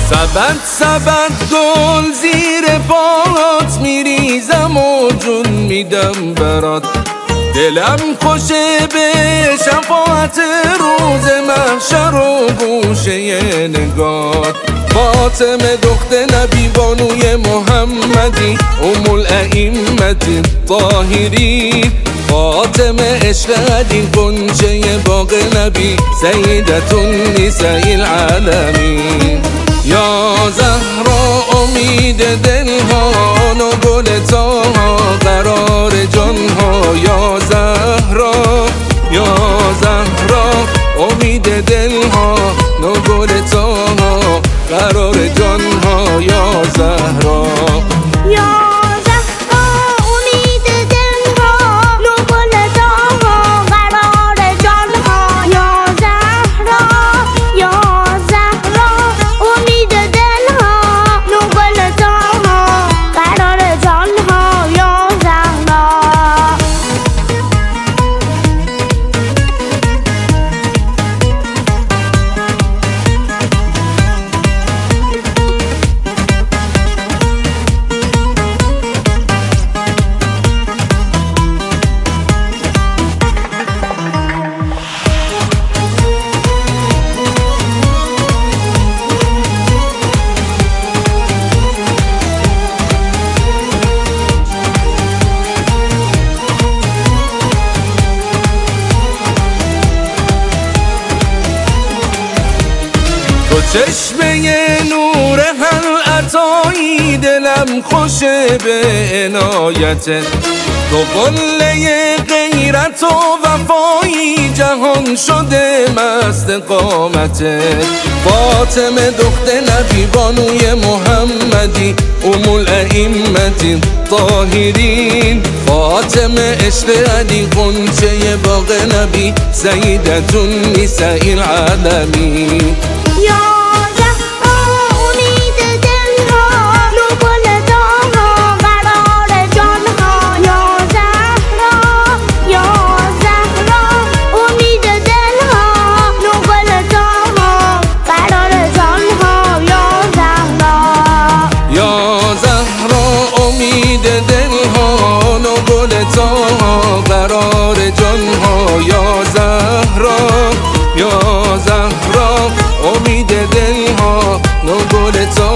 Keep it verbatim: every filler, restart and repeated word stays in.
سبد سبد گل زیر پات میریزم و جون میدم برات، دلم خوشه به شفاعت روز محشر و گوشه نگات. فاطمه دختر نبی بانوی محمدی، ام الائمة الطاهرین، فاطمه عشق علی غنچه باغ نبی، سیدة النساء العالمین. یا زهرا امید دلها، نو گل تاها قرار جانها. یا زهرا یا زهرا امید دلها، نو گل تاها قرار جانها. یا زهرا چشمه نور هر عطایی، دلم خوشه به عنایتت. تو قله غیرت و وفایی، جهان شده مست قامتت. فاطمه دختر نبی بانوی محمدی، ام الائمة الطاهرین، فاطمه عشق علی غنچه باغ نبی، سیدة النساء العالمین. قرار جانها. یا زهرا یا زهرا امید دلها، نو گل